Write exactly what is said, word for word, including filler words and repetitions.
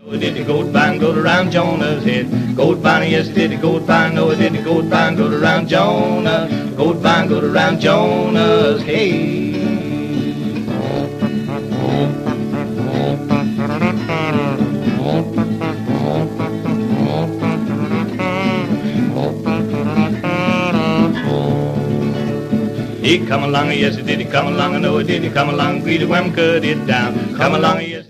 Did the goat vine go around Jonah's head? Goat vine, yes, did the goat vine. Oh, did the goat vine go around Jonah? Goat vine go around Jonah's head. He come along, yes, he did he come along, no, did he come along, Peter Wham cut it down. Come along, yes.